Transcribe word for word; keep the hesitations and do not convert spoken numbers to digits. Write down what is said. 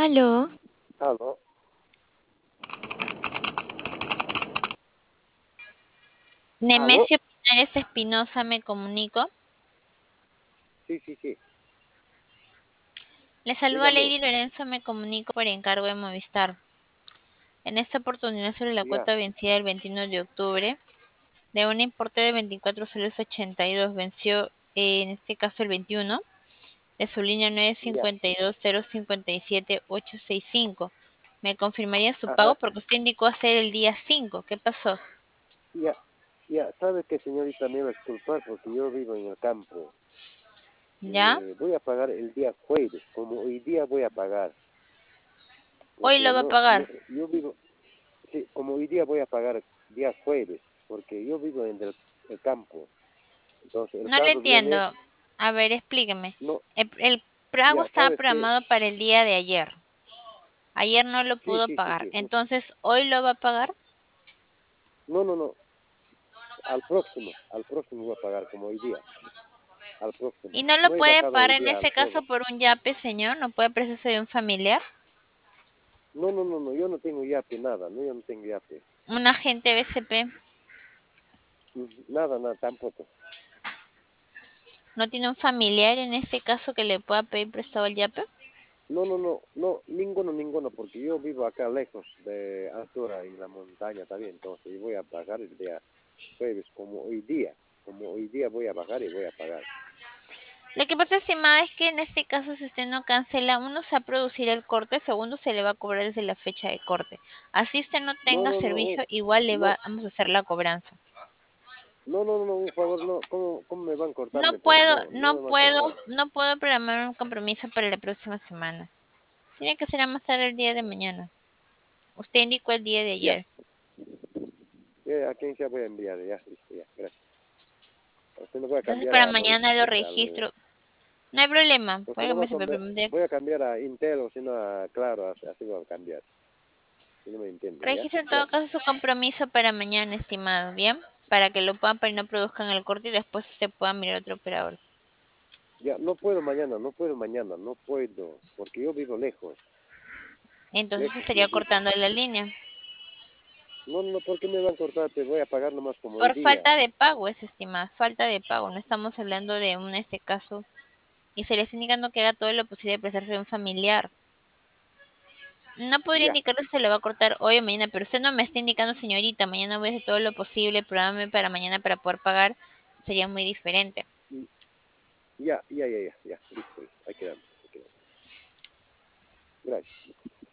Aló, Aló, aló, Nemesio Pinares Espinosa, me comunico. sí, sí, sí, Le saluda dígame, Lady Lorenzo, me comunico por encargo de Movistar. En esta oportunidad sobre la ya, cuota vencida el veintiuno de octubre, de un importe de veinticuatro soles ochenta y dos, venció eh, en este caso el veintiuno, de su línea nueve ya, cinco dos cero cinco siete ocho seis cinco. ¿Me confirmaría su pago? ajá, Porque usted indicó hacer el día cinco. ¿Qué pasó? ya, ya, sabe que señorita me va a disculpar porque yo vivo en el campo. ¿Ya? Eh, voy a pagar el día jueves, como hoy día voy a pagar, Hoy porque lo va a no, pagar. no, yo vivo, sí, como hoy día voy a pagar día jueves, porque yo vivo en el, el campo, entonces el No lo carro viene, entiendo. A ver, explíqueme. no, El, el pago ya, estaba sabes que, programado para el día de ayer. Ayer no lo sí, pudo sí, sí, pagar. sí, jus- Entonces, ¿hoy lo va a pagar? no, no, no, al próximo, al próximo voy a pagar, como hoy día, al próximo, ¿Y no lo no he puede bajado pagar hoy en día al ese caso jueves. por un yape, señor? ¿No puede prestarse de un familiar? No, no, no, no, yo no tengo yape, nada, no, yo no tengo yape. ¿Un agente B C P? Ujú, nada, nada, tampoco. ¿No tiene un familiar en este caso que le pueda pedir prestado el yape? No, no, no, no, ninguno, ninguno, porque yo vivo acá lejos de Altura, en la montaña también, entonces yo voy a pagar el día jueves, como hoy día, como hoy día voy a bajar y voy a pagar. Lo que pasa, estimada, es que en este caso, si usted no cancela, uno se va a producir el corte, segundo se le va a cobrar desde la fecha de corte. Así usted no No, tenga no, no, un- servicio, igual le no, vamos a hacer la cobranza. no, no, no, un favor, no, ¿cómo, cómo me van a No cortarme? Pues puedo, no, no no me van a puedo, cortar. no puedo programar un compromiso para la próxima semana. Tiene que ser a más tarde el día de mañana. Usted indicó el día de Ya, ayer. ya, a quién se voy a enviar, ya, listo, ya, gracias. Usted no voy a Entonces cambiar para a Movistar, mañana lo al, registro. No hay problema. usted Puede no va a comenzar cambiar, por voy a cambiar a Intel o si no a Claro, así, así voy a cambiar. Si no me entiende, ¿ya? Registre en todo Gracias. caso su compromiso para mañana, estimado, ¿bien? Para que lo puedan, para que no produzcan el corte y después usted pueda mirar otro operador. Ya, no puedo mañana, no puedo mañana, no puedo, porque yo vivo lejos, Entonces lejos, yo estaría vivo. cortando la línea. No, no, ¿por qué me van a cortar? Te voy a pagar nomás como hoy Por día. falta de pago es, estimada, falta de pago. No estamos hablando de un, este caso, y se le está indicando que haga todo lo posible de prestarse de un familiar. No podría Ya, indicarle si se lo va a cortar hoy o mañana, pero usted no me está indicando, señorita, mañana voy a hacer todo lo posible, programe para mañana para poder pagar, sería muy diferente. y- ya, ya, ya, ya, ya, listo, listo, ahí quedamos, ahí quedamos. Gracias.